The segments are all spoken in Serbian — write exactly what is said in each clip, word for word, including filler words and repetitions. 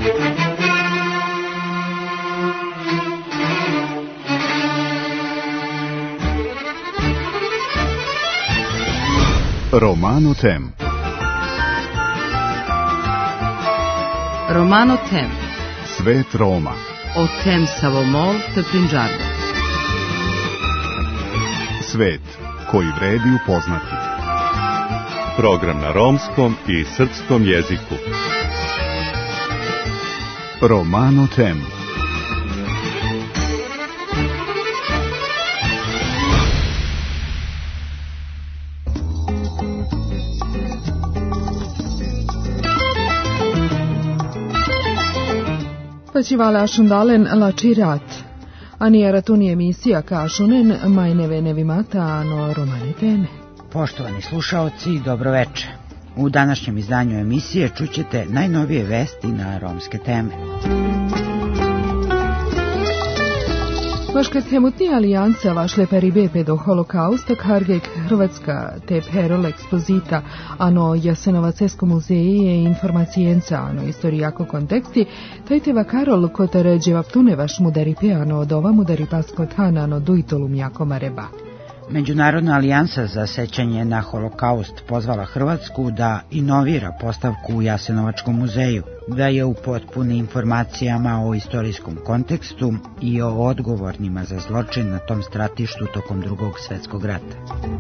Romano Tem. Romano Tem. Svet Roma. O tem Savomol te Prinđardo. Svet koji vredi upoznati. Program na romskom i srpskom jeziku. Romano Tem. Festival Ashundalen Lačirat. Anija ratuni emisija Kašunen, majneve nevimata, ano romane teme. Poštovani slušaoci, dobroveče. U današnjem izdanju emisije čućete najnovije vesti na romske teme. Vaška temutni alijansa vašle peribepe do holokausta kargek Hrvatska te perol ekspozita ano Jasenovacesko muzeje i informacijenca ano istorijako konteksti tajteva Karol kotar dževaptune vaš mudaripe ano od ova mudaripasko tana ano dujtolum jako mareba. Međunarodna alijansa za sećanje na holokaust pozvala Hrvatsku da inovira postavku u Jasenovačkom muzeju, da je upotpuni informacijama o istorijskom kontekstu i o odgovornima za zločin na tom stratištu tokom Drugog svjetskog rata.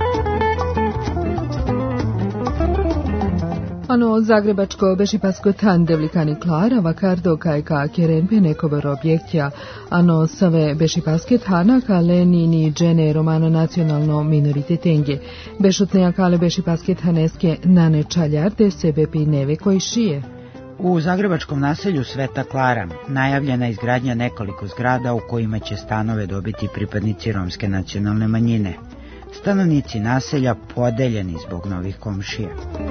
Ano zagrebačko bešipasko tan devlikani Klara vakardo kaj ka kerenpe nekobor objektja, ano save bešipaske tana ka leni ni džene romano nacionalno minorititenge. Bešutne akale bešipaske taneske nane čaljarde sebe pi neve koji šije. U zagrebačkom naselju Sveta Klara najavljena izgradnja nekoliko zgrada u kojima će stanove dobiti pripadnici romske nacionalne manjine. Stanovnici naselja podeljeni zbog novih komšija.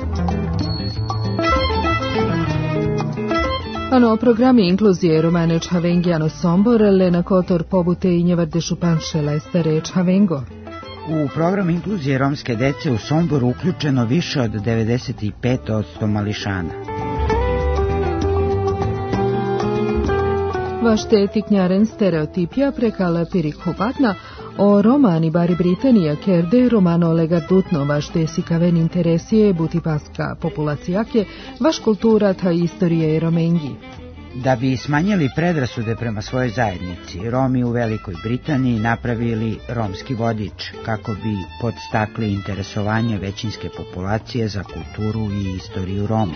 Ano programi inkluzije romane Čhavengijano Sombor, Lena Kotor pobute i njevarde šupanšela stare Čhavengo. U program inkluzije romske dece u Somboru uključeno više od devedeset pet posto mališana. Vašte tiknjaren stereotipija prekala pirik hupatna o romani bari Britanija kerde romano legardutno vašte sikaven interesije butipaska populacijake vaš kultura ta istorije i romengi. Da bi smanjili predrasude prema svojoj zajednici, Romi u Velikoj Britaniji napravili romski vodič kako bi podstakli interesovanje većinske populacije za kulturu i istoriju Roma.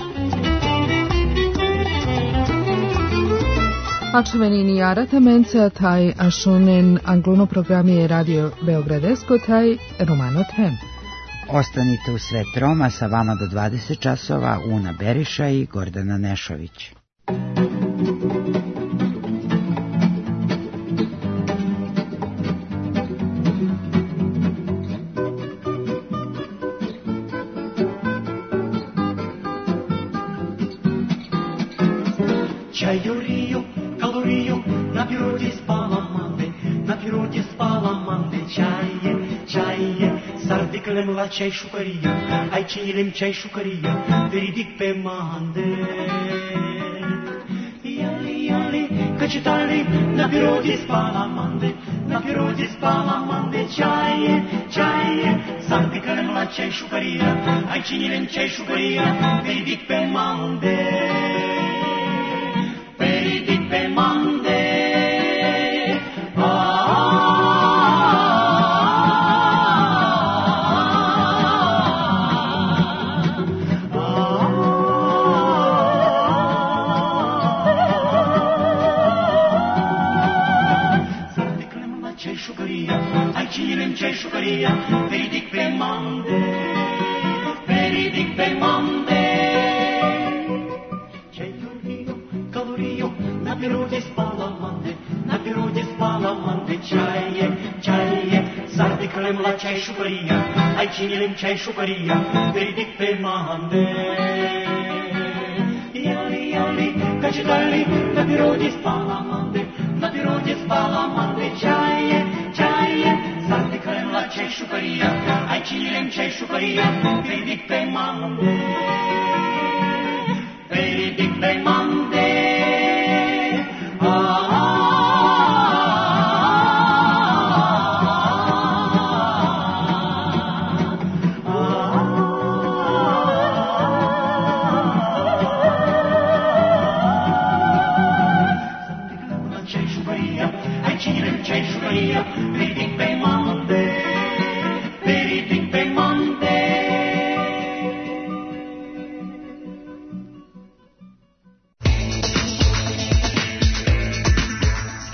Ačvenini jarata menca taj ašunen anglono programije Radio Beogradesko taj Romano Tem. Ostanite u Svet Roma, sa vama do dvadeset časova Una Beriša i Gordana Nešović. Čajuriju, kaloriju, na priroді spala mande, na priroді spala mande, čaje, čaje, sardiklem la čaj šukarija, aj činilem čaj šukarija, veridik pe mande. Jali, jali, kačitali, na priroді spala mande, na priroді spala mande, čaje, čaje, sardiklem la čaj šukarija, aj činilem čaj šukarija, veridik pe mande. Šukarija, veridik pe mande, veridik pe mande. Čajuriju, kaloriju, na priroді spala mande, na priroді spala mande, čaje, čaje, sardiklem la čaj šukarija, aj činilem čaj šukarija, veridik pe mande. Jali, jali, kačitali, na priroді spala mande, na priroді spala mande, čaje, čaje, sardiklem la čaj šukarija, aj činilem čaj šukarija, veridik pe mande, veridik pe mande.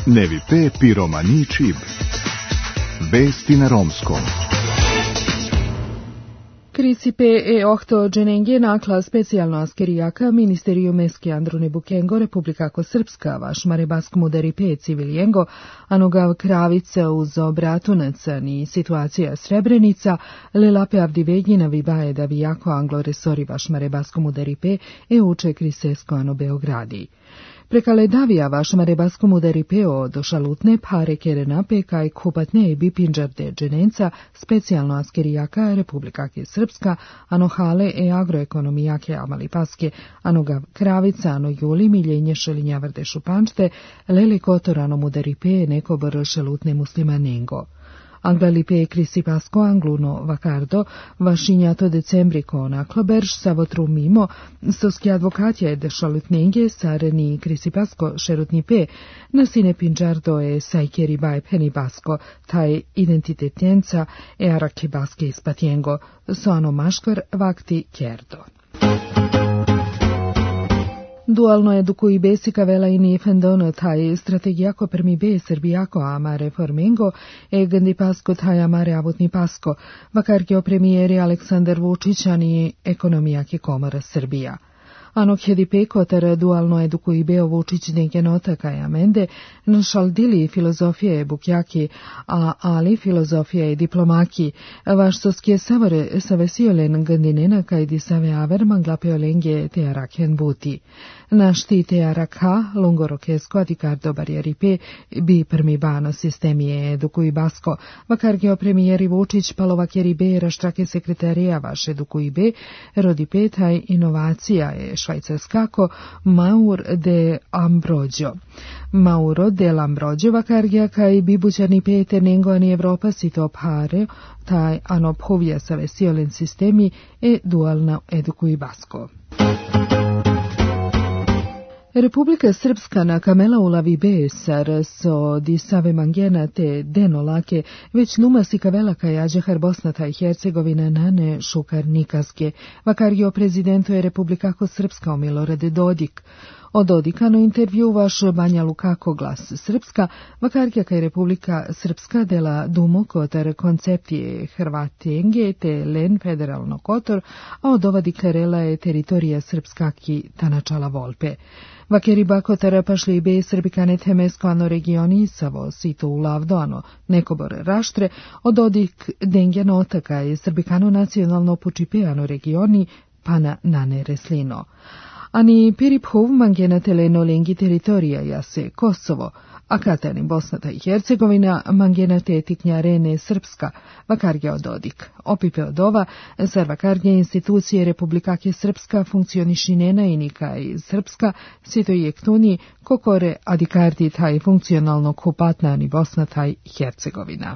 Nevi pe piromani čib. Vesti na romskom. Krisipe e ohto dženenge nakla specijalno askerijaka Ministeriju meski Andrune Bukengo Republikako Srpska vaš marebaskom udari pe civiljengo anogav kravica uz obratunaca ni situacija Srebrenica lelape avdivednjina vibaje da vi jako anglo resori vaš marebaskom udari pe e uče krisesko ano Beogradi. Prekale davija vaš marebaskom udari peo do šalutne pare kerena pe kaj kupatne i bipinđarde dženenca specijalno askerijaka Republikake Srpska ano hale e agroekonomijake amalipaske anogav kravica ano juli miljenje šelinjavrde šupančte lele kotorano udari pe neko br šalutne muslimanengo. Anglalipe krisipasko angluno vakardo, vašinjato decembri konaklo berž savotru mimo, soski advokatja de šalutnenge sareni krisipasko šerutni pe, nasine pinđardo e sajkeri baj penibasko, taj identitetjenca e arakibaske ispatjengo, soano maškar vakti kerdo. Dualno edukuji besika vela ini fendono taj strategijako permi be srbijako ama reformengo e gandi pasko taj amare avutni pasko, vakarkio premijeri Aleksandar Vučić ani ekonomijaki komora Srbija. Ano kjedi peko tar dualno edukuji beo Vučić denke nota kaj amende, našaldili filozofije bukjaki, a ali filozofije i diplomaki, vaš soskje savore savesiolen gandinena kaj di save aver manglapeolenge te arakhen buti. Našti te arakha longorokesko adikardo barjeri pe bi permibano sistemije edukuji basko, vakargeo premijeri Vučić palovakjeri be raštrake sekretarija vaš edukuji be, rodi pe taj inovacija je švajcarskako Maur de Ambrogio. Mauro de Ambrogio vakargija kaj bibućani pete nengo ani Evropa si to pare, taj anopovija savesiolen sistemi e dualno edukuji basko. Republika Srpska na kamela ulavi besar so di save mangena te denolake, već numasi kavela kajađehar Bosna i Hercegovina nane šukar nikaske, vakargio prezidentu je Republikako Srpska o Milorade Dodik. Od Dodikano intervju vaš Banja Lukako glas Srpska, vakargija kaj Republika Srpska dela dumo kotar konceptije Hrvatenge te len federalno kotor, a od ova deklarela je teritorija Srpskaki ta načala Volpe. Vakeri bakotara pašli be srbikane temesko ano regioni savo sito u lavdo nekobor raštre, od odik dengja notaka je srbikano nacionalno pučipe ano regioni pana nane reslino. Ani piriphuv mangena teleno lengi teritorija jase Kosovo, a katani Bosna i Hercegovina mangena te tiknjarene Srpska, vakargja od odik. Opipe od ova, sar vakargja institucije Republikake Srpska funkcionišinena i nikaj Srpska, sito je ktuni kokore adikardi taj funkcionalno kupatna ni Bosna i Hercegovina.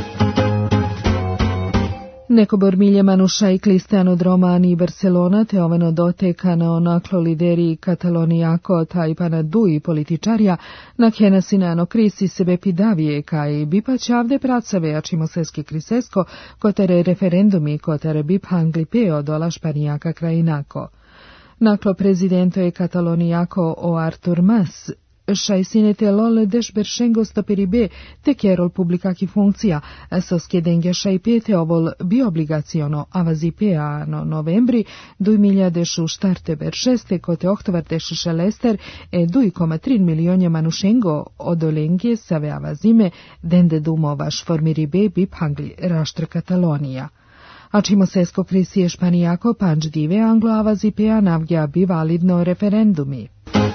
Nekobor milje manuša i klistano dromani i Barcelona te oveno dotekano naklo lideri Katalonijako taj pana duji političarja na kenasinano krisi sebe pidavije kaj bipa čavde pracave ačimo seski krisesko kotare referendumi kotare bip hanglipeo dola španijaka krajinako. Naklo prezidento je Katalonijako o Artur Mas šajsinete lole deš beršengo stoperibe te kerol publikaki funkcija, soske dengja šajpete ovol bi obligaciono avazipea no novembri duj miljadešu štarte beršeste kote oktovardeš šelester e duj koma tri milionja manušengo odolengje save avazime dende dumo vaš formiribe bi pangli raštr Katalonija. Ačimo sesko krisije španijako panč dive anglo avazipea navgja bi validno referendumi.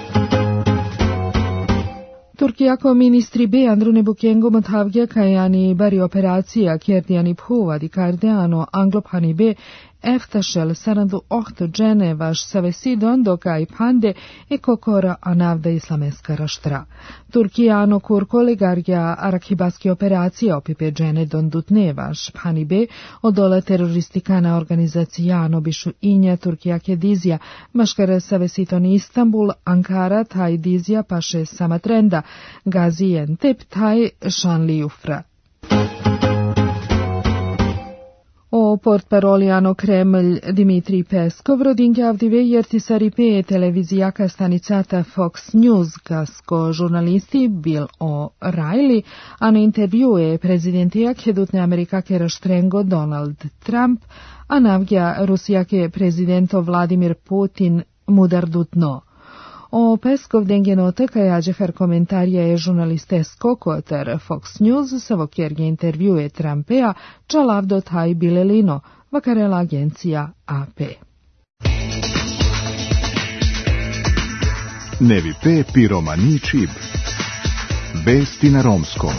Turkijako ministri be Andrune Bukengo Montavgja kajani bari operacija kjerdijani phuva di kardeano anglopani be eftašel sarandu ohto džene vaš savesido doka i pande e kokora anavda islameska raštra. Turkijano kur kolegarja arakibaski operacija opipe džene dondutne vaš pani be odola teroristikana organizacijano bišu inja Turkijake dizija maškara savesitoni Istanbul, Ankara taj dizija paše Samatrenda, Gaziantep taj Šanlijufra. O O portparoli Ano Kreml Dimitrij Peskov rodinke avdive Saripe televizijaka stanicata Fox News kasko žurnalisti Bill O'Reilly, a na intervjue prezidentija kedutne Amerikake raštrengo Donald Trump, a navgja Rusijake prezidento Vladimir Putin mudardutno. O Peskov dengenota kaja Džefer komentarja je žurnalistesko koter Fox News savokjerge intervjue Trumpea čalavdo taj bilelino, vakarela agencija A P. Nevi pe piromani čib. Vesti na romskom.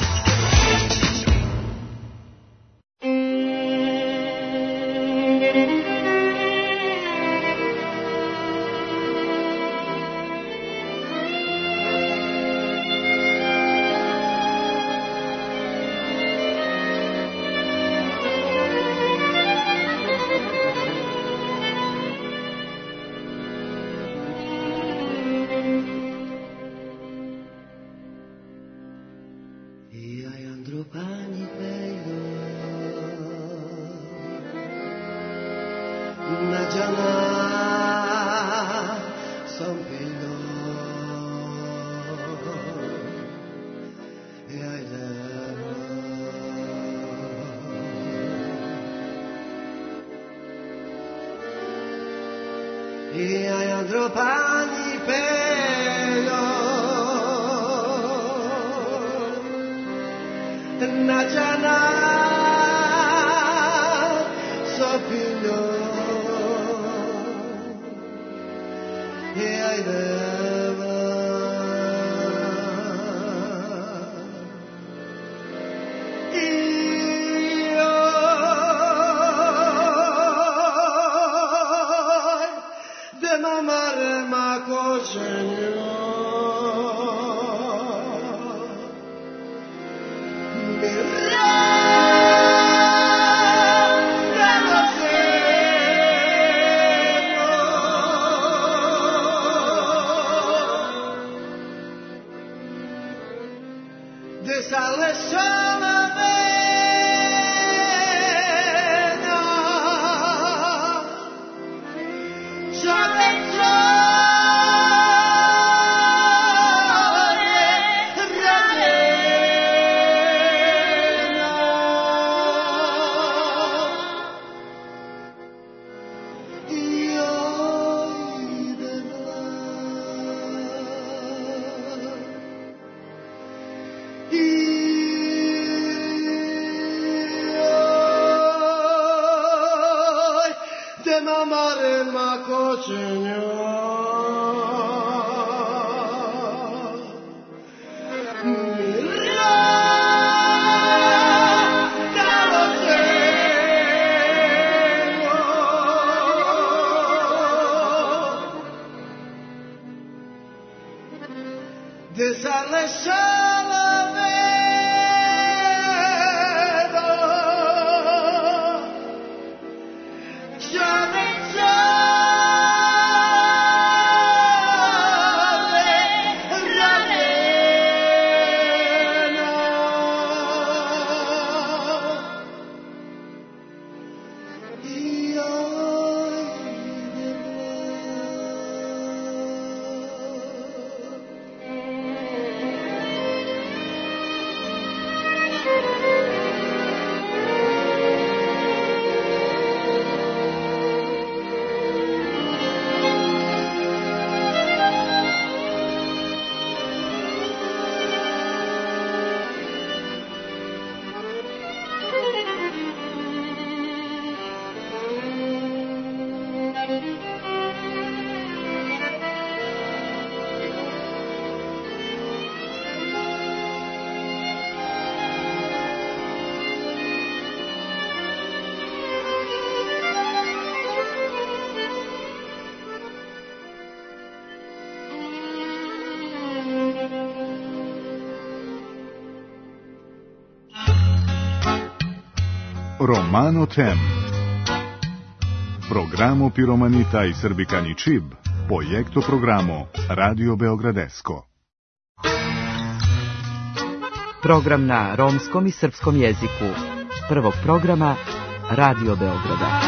Romano Tem. Programo Piromanita i Srbikani Čib. Projekto programo Radio Beogradesko. Program na romskom i srpskom jeziku. Prvog programa Radio Beograda.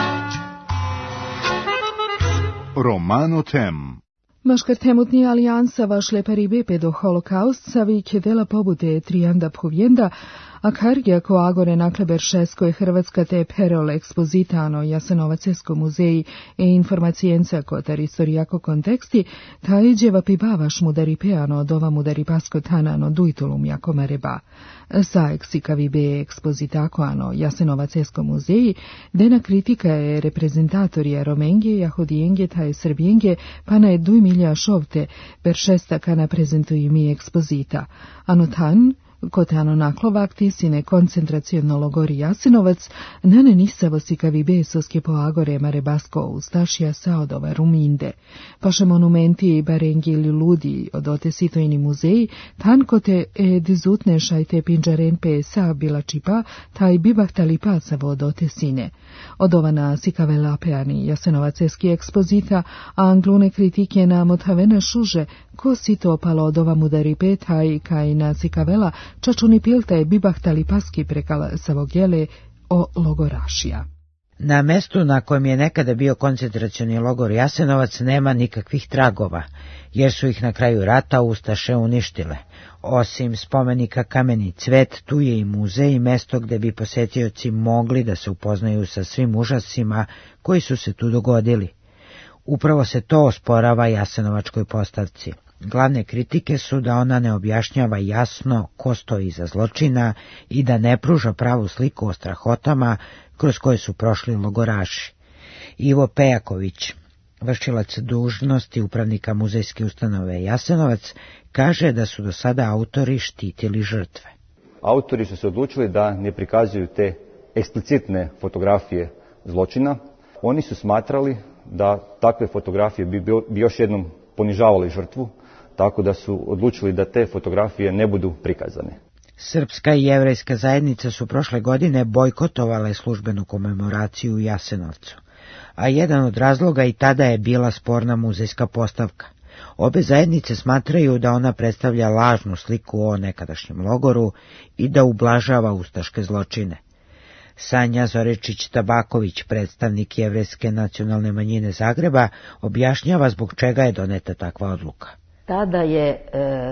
Romano Tem. Maškartemutni alijansa vašle paribepe do holokaust savi dela pobute trijanda provjenda, a kargija ko agore nakleber šesko Hrvatska te perol ekspozitano Jasenovaceskom muzeji e informacijenca kotar istorijako konteksti, ta iđeva pibavaš mudari peano dova mudari pasko tanano dujtulum jako mareba. Sa eksikavi be ekspozitako ano Jasenovaceskom muzeji, dena kritika je reprezentatorija Romenge, Jahudijenge, taj Srbijenge, pana je duj milja šovte, per šesta kana prezentuji mi ekspozita. Ano tan, kotano naklovakti sine koncentraciono logori Jasenovac, nane nisavosi kavi besoske po agore marebasko ustašija saodova ruminde. Paše monumenti i barengi ili ludi od ote sitojni muzeji, tan kote e dizutne šajte pinđaren pe sa bila čipa, taj bibahtali pasavo od ote sine. Odovana sikavela peani Jasenovaceski ekspozita, a anglune kritike na motavena šuže, ko si to palo odova mudari petaj kaj na sikavela, čačuni pilta je bibahtali paski prekal savogele o logorašija. Na mestu na kojem je nekada bio koncentracioni logor Jasenovac nema nikakvih tragova, jer su ih na kraju rata ustaše uništile. Osim spomenika Kameni cvet, tu je i muzej i mesto gde bi posetioci mogli da se upoznaju sa svim užasima koji su se tu dogodili. Upravo se to osporava Jasenovačkoj postavci. Glavne kritike su da ona ne objašnjava jasno ko stoji iza zločina i da ne pruža pravu sliku o strahotama kroz koje su prošli logoraši. Ivo Pejaković, vršilac dužnosti upravnika muzejske ustanove Jasenovac, kaže da su do sada autori štitili žrtve. Autori su se odlučili da ne prikazuju te eksplicitne fotografije zločina. Oni su smatrali da takve fotografije bi, bi još jednom ponižavali žrtvu, tako da su odlučili da te fotografije ne budu prikazane. Srpska i jevrejska zajednica su prošle godine bojkotovale službenu komemoraciju u Jasenovcu, a jedan od razloga i tada je bila sporna muzejska postavka. Obe zajednice smatraju da ona predstavlja lažnu sliku o nekadašnjem logoru i da ublažava ustaške zločine. Sanja Zorečić-Tabaković, predstavnik jevrejske nacionalne manjine Zagreba, objašnjava zbog čega je doneta takva odluka. Tada je e,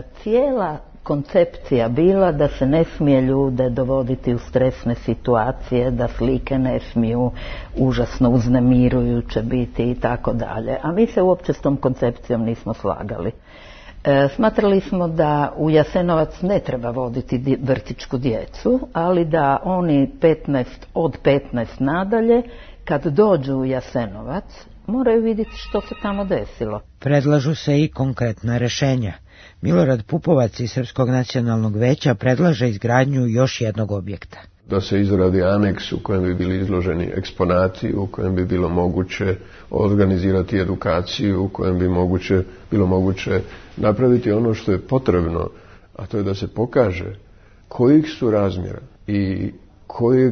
cijela koncepcija bila da se ne smije ljude dovoditi u stresne situacije, da slike ne smiju užasno uznemirujuće biti i tako dalje. A mi se uopće s tom koncepcijom nismo slagali. E, smatrali smo da u Jasenovac ne treba voditi vrtićku djecu, ali da oni petnaest, od petnaest nadalje, kad dođu u Jasenovac, moraju vidjeti što se tamo desilo. Predlažu se i konkretna rešenja. Milorad Pupovac iz Srpskog nacionalnog veća predlaže izgradnju još jednog objekta. Da se izradi aneks u kojem bi bili izloženi eksponati, u kojem bi bilo moguće organizirati edukaciju, u kojem bi moguće, bilo moguće napraviti ono što je potrebno, a to je da se pokaže kojih su razmjera i kojeg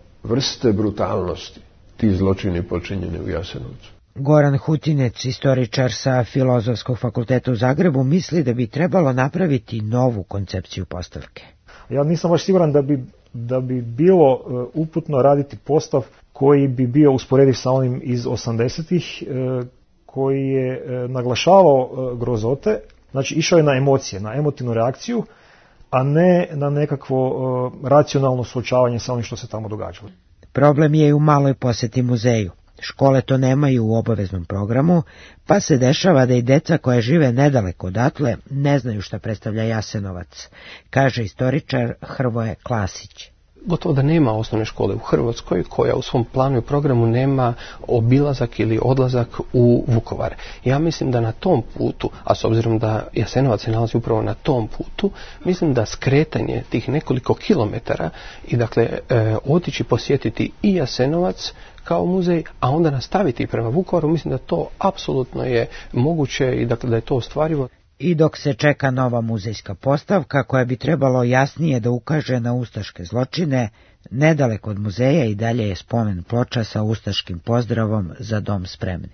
vrste brutalnosti ti zločini počinjeni u Jasenovcu. Goran Hutinec, istoričar sa Filozofskog fakulteta u Zagrebu, misli da bi trebalo napraviti novu koncepciju postavke. Ja nisam baš siguran da bi, da bi bilo uh, uputno raditi postav koji bi bio usporediv sa onim iz osamdesetih, uh, koji je uh, naglašavao uh, grozote, znači išao je na emocije, na emotivnu reakciju, a ne na nekakvo uh, racionalno suočavanje sa onim što se tamo događalo. Problem je i u maloj posjeti muzeju. Škole to nemaju u obaveznom programu, pa se dešava da i deca koja žive nedaleko odatle ne znaju šta predstavlja Jasenovac, kaže istoričar Hrvoje Klasić. Gotovo da nema osnovne škole u Hrvatskoj koja u svom planu i programu nema obilazak ili odlazak u Vukovar. Ja mislim da na tom putu, a s obzirom da Jasenovac se nalazi upravo na tom putu, mislim da skretanje tih nekoliko kilometara i dakle e, otići posjetiti i Jasenovac kao muzej, a onda nastaviti prema Vukovaru, mislim da to apsolutno je moguće i dakle da je to ostvarivo. I dok se čeka nova muzejska postavka koja bi trebalo jasnije da ukaže na ustaške zločine, nedaleko od muzeja i dalje je spomen ploča sa ustaškim pozdravom "Za dom spremni".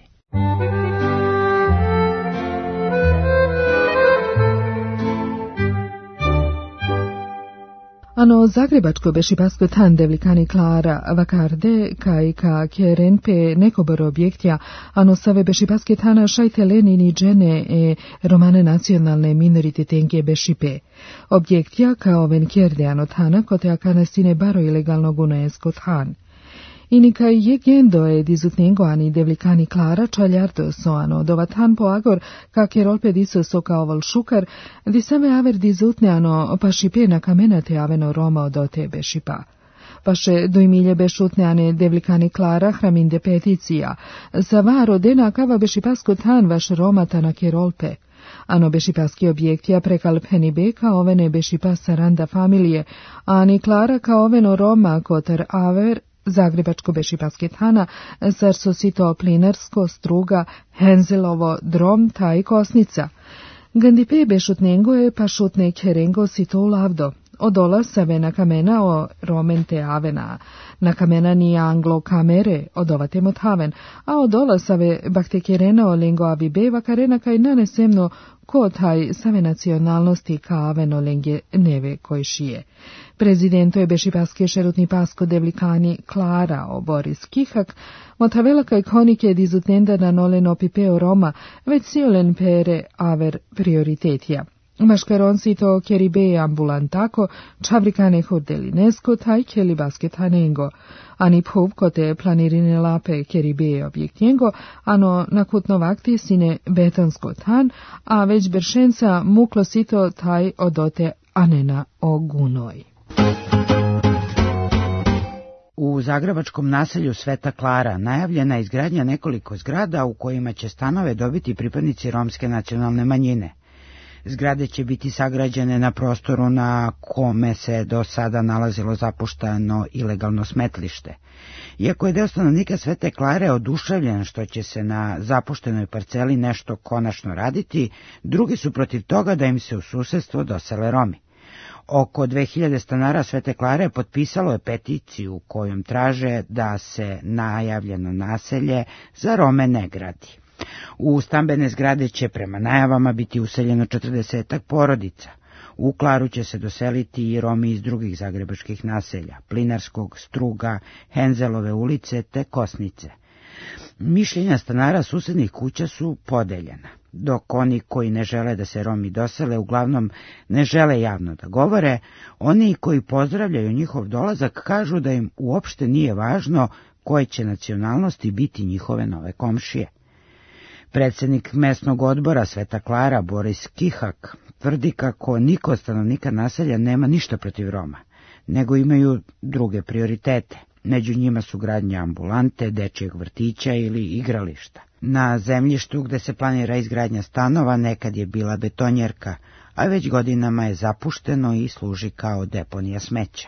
Ano zagrebačko bešipasko tan devlikani Klara vakarde kaj ka keren pe nekobor objektja ano save bešipaske tana šajte lenini džene e romane nacionalne minorititenke bešipe. Objektja kao ven kjerde ano tana kote akanastine baro ilegalno gunoesko tan. Inika je gendo e dizutnengo ani devlikani Klara čaljardo so ano dovatan po agor ka kerolpe diso so kao vol šukar di same aver dizutne ano pa šipe na kamenate aveno Roma odote bešipa. Paše dojmilje bešutne ane devlikani Klara hraminde peticija za varo dena kava bešipasko tan vaš Romata na kerolpe. Ano bešipaski objektija prekal penibe kao ovene bešipa saranda familije, ani Klara kao oveno Roma koter aver Zagrebačko bešipaske tana, zar so sito plinarsko, struga, henzelovo, drom, ta i kosnica. Gandipe bešutnengo je pa šutne kerengo sito lavdo. Odola save na kamena o romente avena, na kamena ni anglo kamere odovate mothaven, a odola save bakte kerena o lengo avibe vakarena kaj nanesemno ko taj save nacionalnosti ka aveno lenge neve koji šije. Prezidento je bešipaske šerutni pasko devlikani Klara o Boris Kihak, motavela kaj konike dizutnenda na nolen opipeo Roma, već siolen pere aver prioritetija. Maškaronci to keribe ambulantako, čavrikane hordelinesko, taj keli basketanengo, ani pub kote planirine lape keribe objektjengo, ano nakutno vakti sine betonsko tan, a već bršenca muklo sito taj odote anena o gunoj. U zagrebačkom naselju Sveta Klara najavljena je izgradnja nekoliko zgrada u kojima će stanove dobiti pripadnici romske nacionalne manjine. Zgrade će biti sagrađene na prostoru na kome se do sada nalazilo zapuštano ilegalno smetlište. Iako je deo stanovnika Svete Klare oduševljen što će se na zapuštenoj parceli nešto konačno raditi, drugi su protiv toga da im se u susedstvo dosele Romi. Oko dve hiljade stanara Svete Klare potpisalo je peticiju kojom traže da se najavljeno naselje za Rome ne gradi. U stambene zgrade će prema najavama biti useljeno četrdesetak porodica. U Klaru će se doseliti i Romi iz drugih zagrebačkih naselja, Plinarskog, Struga, Henzelove ulice te Kosnice. Mišljenja stanara susednih kuća su podeljena, dok oni koji ne žele da se Romi dosele uglavnom ne žele javno da govore, oni koji pozdravljaju njihov dolazak kažu da im uopšte nije važno koje će nacionalnosti biti njihove nove komšije. Predsjednik mesnog odbora Sveta Klara, Boris Kihak, tvrdi kako niko od stanovnika naselja nema ništa protiv Roma, nego imaju druge prioritete. Među njima su gradnja ambulante, dečijeg vrtića ili igrališta. Na zemljištu gde se planira izgradnja stanova nekad je bila betonjerka, a već godinama je zapušteno i služi kao deponija smeća.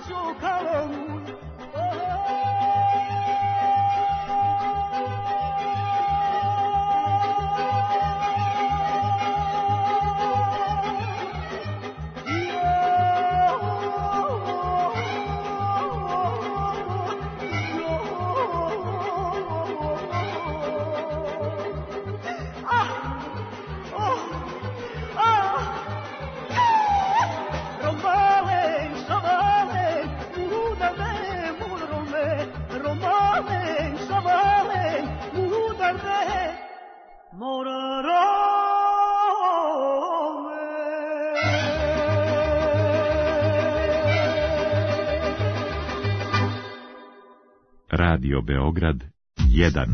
Radio Beograd jedan.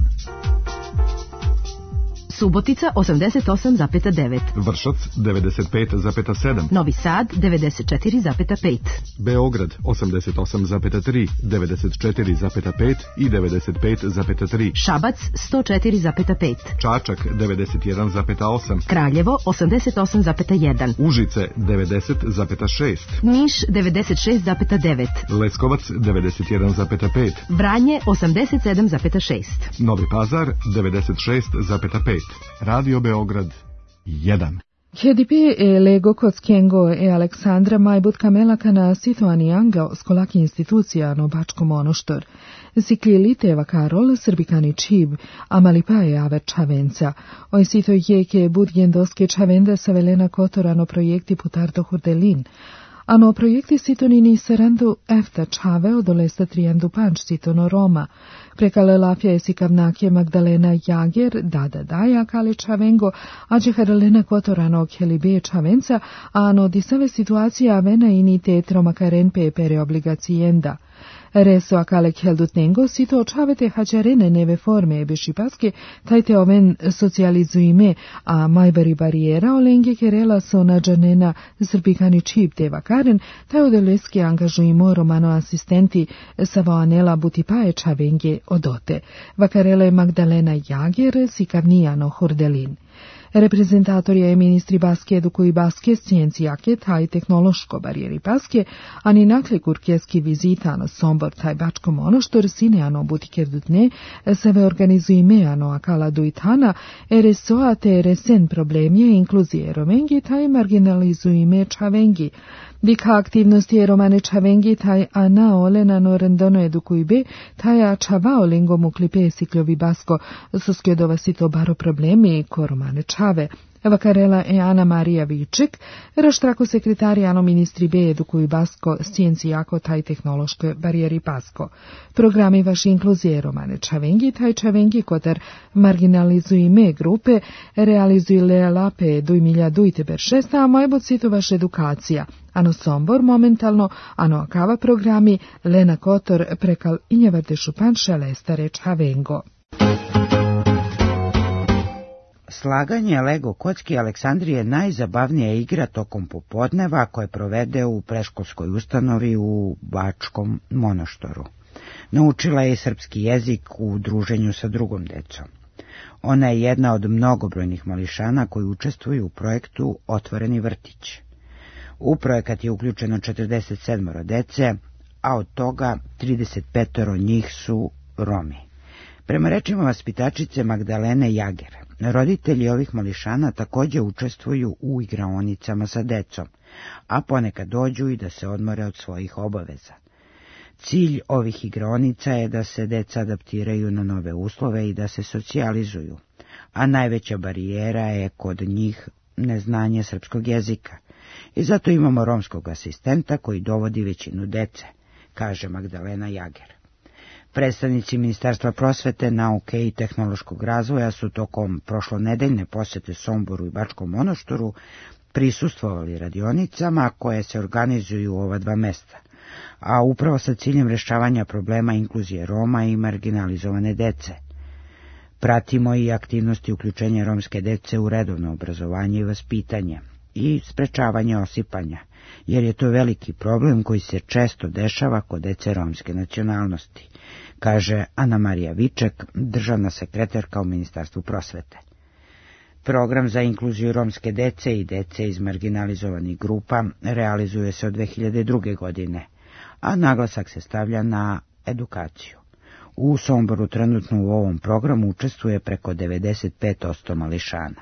Subotica osamdeset osam zarez devet. Vršac devedeset pet zarez sedam. Novi Sad devedeset četiri zarez pet. Beograd osamdeset osam zarez tri, devedeset četiri zarez pet i devedeset pet zarez tri. Šabac sto četiri zarez pet. Čačak devedeset jedan zarez osam. Kraljevo osamdeset osam zarez jedan. Užice devedeset zarez šest. Niš devedeset šest zarez devet. Leskovac devedeset jedan zarez pet. Vranje osamdeset sedam zarez šest. Novi Pazar devedeset šest zarez pet. Radio Beograd jedan. K D P e Lego Kockengo e Aleksandra Majbut Kamelaka na situani angao skolaki institucija no Bačko Monoštor. Sikli liteva Karol, Srbikani Čib, Amalipaje Aver Čavenca. Oj sito jeke budgendoske Čavende sa Velena Kotora no projekti Putardo Hurdelin. Ano projekti sitonini serandu efta Čave odolesta trijandu panč sitono Roma. Prekale lafja je sikavnakje Magdalena Jager, Dada Daja Kali Čavengo, ađe Haralena Kotorano Kelibe Čavenca, a ano disave situacija avena inite tromakaren pe pere obligacijenda. Reso akale keldutnengo sito očavete hađarene neve forme ebešipaske, tajte oven socializuime, a majbari barijera olenge kerela so nađanena Srbikani Čib teva karen, taj odeleski angažujimo romano asistenti Savoanela Butipaje Čavenge odote. Vakarele Magdalena Jager, sikavnijano Hurdelin. Reprezentatorija je ministri baske edukuju baske scijencijake taj tehnološko barijeri baske, ani nakle kurkeski vizita na Sombor taj Bačko Monoštor sineano butiker dutne seve organizuimeano akala duitana eresoa te resen problemje inkluzije romengi taj marginalizuime Čavengi. Dika aktivnosti je romane Čavengi taj ana olena no rendono edukujbe taja čavao lingom u klipe sikljovi basko soskjodova sito baro problemi ko romane Čave. Vakarela e Ana Marija Viček, raštrako sekretarijano ministri be edukuju basko scijencijako taj tehnološke barijeri basko. Programi vaši inkluzije romane Čavengi taj Čavengi kotar marginalizuju me grupe, realizuju lealape duj milja dujte ber šesta, a mojbot situ vaš edukacija. Ano Sombor momentalno, ano akava programi, Lena Kotor prekal injavrde šupan šelestare Čavengo. Slaganje Lego kocki Aleksandrije je najzabavnija igra tokom popodneva koje provede u preškolskoj ustanovi u Bačkom Monoštoru. Naučila je srpski jezik u druženju sa drugom decom. Ona je jedna od mnogobrojnih mališana koji učestvuju u projektu Otvoreni vrtić. U projekat je uključeno četrdeset sedam dece, a od toga trideset pet njih su Romi. Prema rečima vaspitačice Magdalene Jager, roditelji ovih mališana također učestvuju u igraonicama sa decom, a ponekad dođu i da se odmore od svojih obaveza. Cilj ovih igraonica je da se deca adaptiraju na nove uslove i da se socijalizuju, a najveća barijera je kod njih neznanje srpskog jezika. I zato imamo romskog asistenta koji dovodi većinu dece, kaže Magdalena Jager. Predstavnici Ministarstva prosvete, nauke i tehnološkog razvoja su tokom prošlonedeljne posjete Somboru i Bačkom Monoštoru prisustvovali radionicama koje se organizuju u ova dva mesta, a upravo sa ciljem rješavanja problema inkluzije Roma i marginalizovane dece. Pratimo i aktivnosti uključenja romske dece u redovno obrazovanje i vaspitanje i sprečavanje osipanja, jer je to veliki problem koji se često dešava kod dece romske nacionalnosti, kaže Ana Marija Viček, državna sekretarka u Ministarstvu prosvete. Program za inkluziju romske dece i dece iz marginalizovanih grupa realizuje se od dve hiljade druge. godine, a naglasak se stavlja na edukaciju. U Somboru trenutno u ovom programu učestvuje preko devedeset pet posto mališana.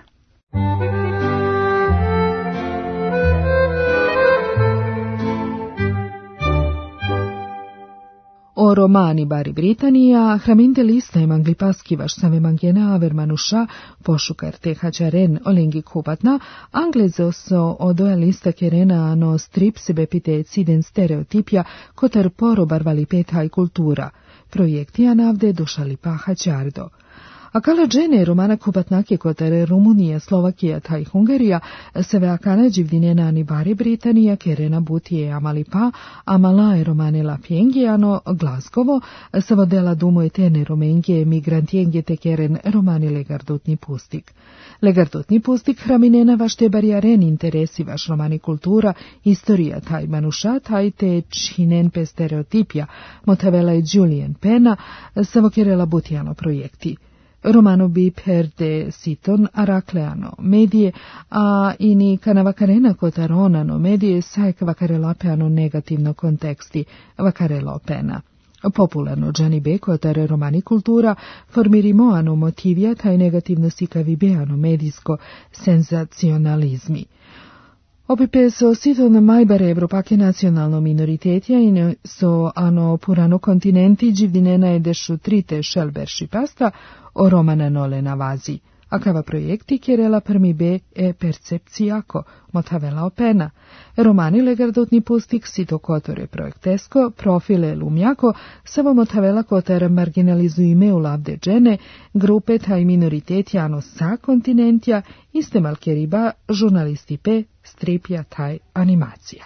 O romani Bari Britanija, hraminte listajm anglipaskivaš same mangena avermanusha, pošukar te hačaren olengi kupatna, anglezo so odoja lista kerena ano strip sebe pite ciden stereotipja kotar poro barvali peta i kultura. Projektija navde došali pa hačardo. Akala džene romana kupatnake kotar Rumunija, Slovakija taj Hungarija, seve akana dživdinena ani Bari Britanija kerena butije amalipa, amalae romane la piengiano Glasgowo, savodela dumo etene romenge migrantienge te keren romani legardutni pustik. Legardutni pustik hraminena vašte barijaren interesi vaš romani kultura, istorija taj manuša, taj te činen pe stereotipja, motavela i Julian Pena, savokerela butijano projekti. Romano bi perde siton arakleano medije, a ini kana vakarena kotaronano medije sajk vakarelapeano negativno konteksti vakarelo pena. Popularno Gianni B. kotar romani kultura formirimo ano motivija taj negativno sikavi beano medijsko senzacionalizmi. Opipe so siton majbare evropake nacionalno minoritetja in so ano purano kontinenti dživdinena edešu trite šelberši pasta o romana nole navazi. Akava projekti kerela prmi be e percepcijako, motavela opena. Romani legardotni pustik sito kotore projektesko, profile lumjako, samo motavela kotar marginalizuime u lavde džene, grupe taj minoritet jano sa kontinentja, iste malkeriba, žurnalisti pe, stripja taj animacija.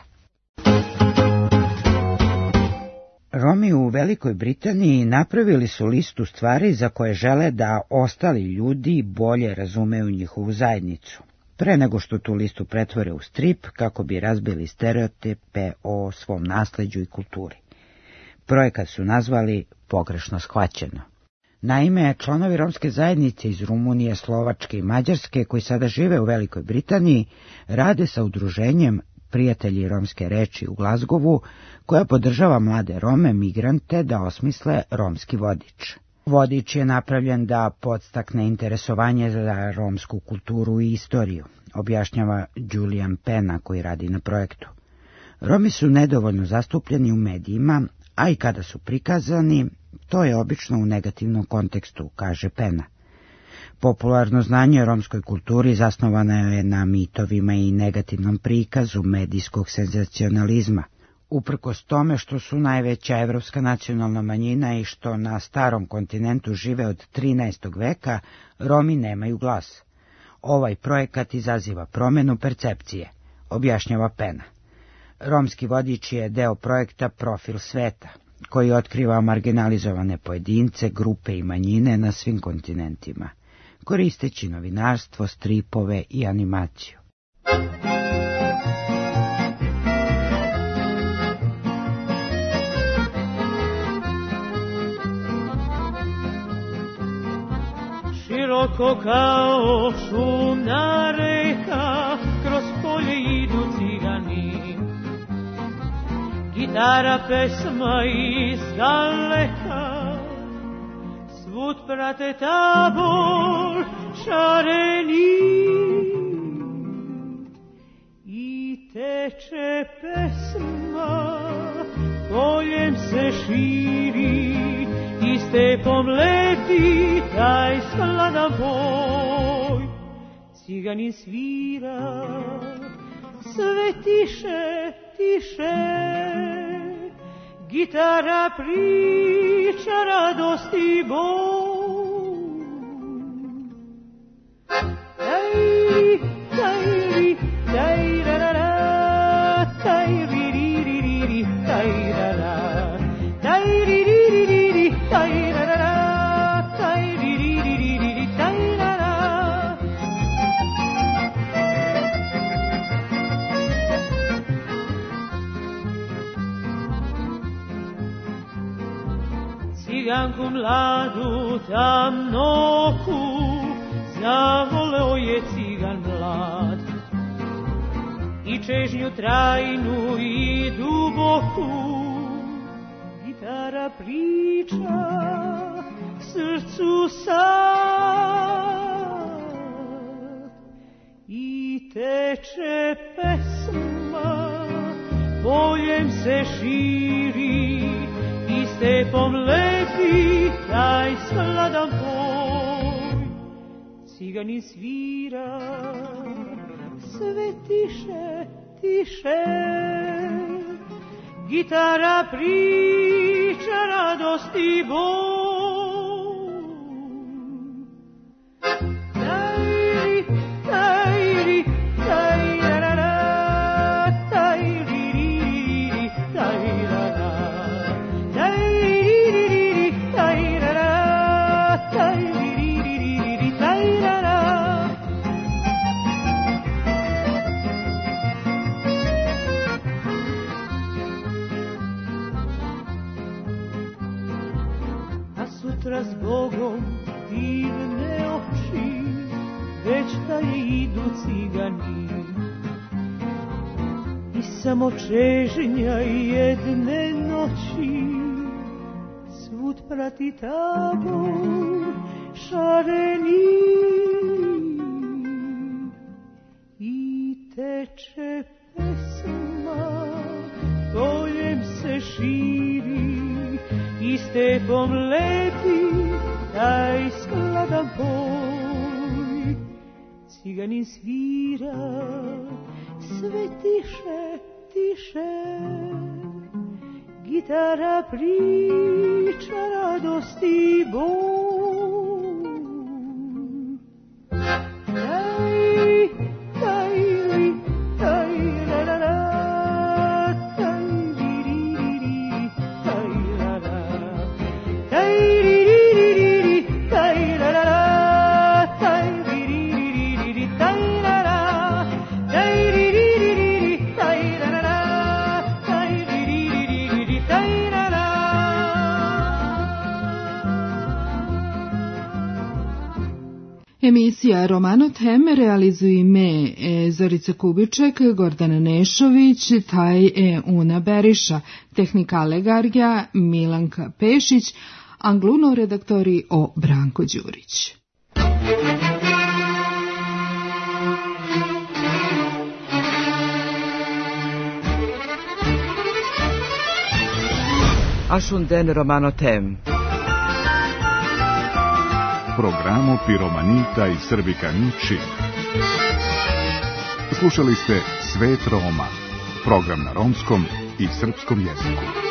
Romi u Velikoj Britaniji napravili su listu stvari za koje žele da ostali ljudi bolje razumeju njihovu zajednicu, pre nego što tu listu pretvore u strip kako bi razbili stereotipe o svom nasleđu i kulturi. Projekat su nazvali Pogrešno shvaćeno. Naime, članovi romske zajednice iz Rumunije, Slovačke i Mađarske koji sada žive u Velikoj Britaniji rade sa udruženjem Prijatelji romske reči u Glasgowu, koja podržava mlade Rome, migrante, da osmisle romski vodič. Vodič je napravljen da podstakne interesovanje za romsku kulturu i istoriju, objašnjava Julian Pena koji radi na projektu. Romi su nedovoljno zastupljeni u medijima, a i kada su prikazani, to je obično u negativnom kontekstu, kaže Pena. Popularno znanje o romskoj kulturi zasnovano je na mitovima i negativnom prikazu medijskog senzacionalizma. Uprkos tome što su najveća evropska nacionalna manjina i što na starom kontinentu žive od trinaestog veka, Romi nemaju glas. Ovaj projekat izaziva promjenu percepcije, objašnjava Pena. Romski vodič je deo projekta Profil sveta, koji otkriva marginalizovane pojedince, grupe i manjine na svim kontinentima, koristeći novinarstvo, stripove i animaciju. Široko kao šumna reka, kroz polje idu cigani. Gitara, pesma iz daleka, svud prate tabor šareni. I teče pesma, poljem se širi, i stepom leti taj skladan voj. Ciganin svira, sve tiše, tiše, gitara priča radosti boj. Tajri, tajri, tajrarara, tajri, ri, ri, ri, tajrara, tajri, ri, ri, ri, tajrara, tajri, ri, ri, ri, tajrara. Ciganku mladu tamnoku zavoleo je cigan mlad, i čežnju trajnu i duboku gitara priča srcu sad i teče pesma poljem se širi i stepom lepi taj skladan poj. Ciganin svira sve tiše, tiše, gitara priča radosti boj. Tajri, tajri, tajrara, tajririri, tajrara, tajririri, tajrara, tajririri, tajrara. Sutra s Bogom divne oči, već da je idu cigani. I samo čežnja jedne noći svud prati tabor šareni. I teče pesma, poljem se širi i stepom lepi taj skladan poj. Ciganin svira sve tiše, tiše, gitara priča radosti boj. Taj, tajri, tajrara, tajririri, tajrara, tajririri, tajrara, tajririri, tajrara, tajririri, tajrara, tajririri, tajrara. Emisija Romanotem realizuju me e, Zorica Kubiček, Gordana Nešović, taj e Una Beriša, tehnika Legarja, Milanka Pešić, Angluno redaktori o Branko Đurić. Ashunden Romanotem. Programo Piromanita i Srbikani Čib. Slušali ste Svet Roma, program na romskom i srpskom jeziku.